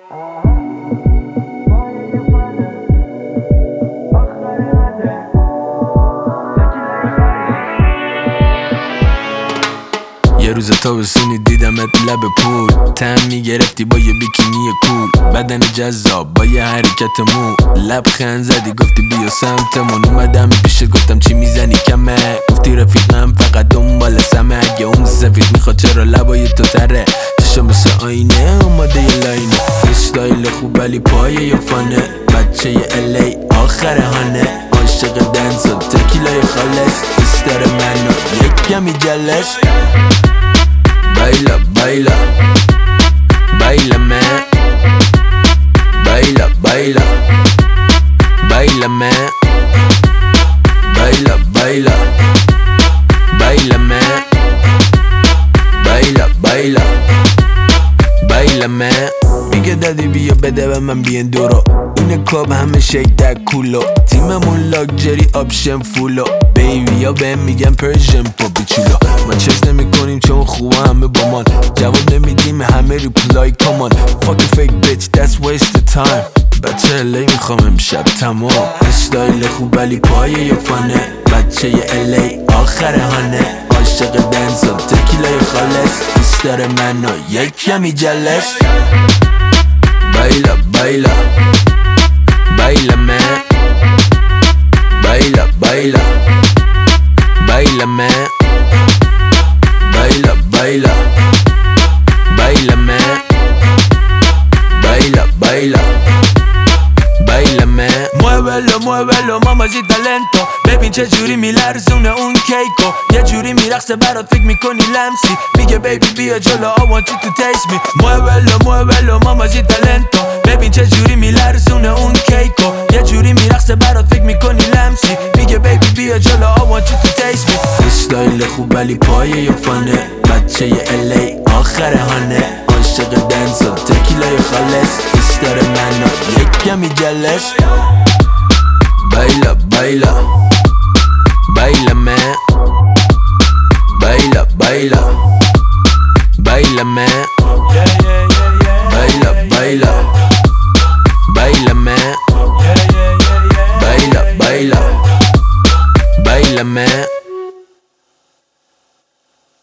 یه روز تابستونی دیدمت لب پول، تم میگرفتی با یه بیکینی کول، بدن جذاب با یه حرکت مو، لبخند زدی گفتی بیا سمتمون، اومدم پیش گفتم چی میزنی کمه، گفتی رفیقم فقط دنبال سمه، اگه اون سفید میخواد چرا لبای تو تره، چشم مثل آینه اومده یه لاینه، استایل خوب ولی پای یه فانه، بچه یه الی آخر هانه، عاشق دنس و تکیلای خالص، بیستر منو یک کمی جلس. Baila, baila, bailame, baila, baila, bailame, baila, baila, bailame, baila, baila, bailame. میگه دادی بیا بده به من بیان دورو، این کلاب همه شیک در کولو، تیممون لاکجری آپشن فولو، بیبی یا بهم میگن پرژن پاپی چولو، ما چست نمی کنیم چون خوبه همه با مان، جواب نمیدیم همه ریپلای کامان، fucking fake bitch that's waste of time، بچه الی میخوام امشب تمام، استایل خوب ولی پای یه فانه، بچه یه الی آخر هانه، عاشق دنس و تکیلای خالص، بیستر منو یک کمی جلس. Baila, baila, bailame, baila, baila, bailame, baila, baila, bailame, baila, baila, bailame. Muévelo, muévelo, mamacita lento، ببین چه جوری میلرزونه اون کیکو، یه جوری میرقصه برات فکر میکنی لمسی، میگه بیبی بیا جلو I want you to taste me. Muévelo, muévelo, mamacita lento، ببین چه جوری میلرزونه اون کیکو، یه جوری میرقصه برات فکر میکنی لمسی، میگه بیبی بیا جلو I want you to taste me. استایل خوب ولی پای یه فانه، بچه یه الی آخر هانه، عاشق دنس و تکیلای خالص، بیستر منو یک کمی جلس. Baila, baila, bailame, baila, baila, bailame.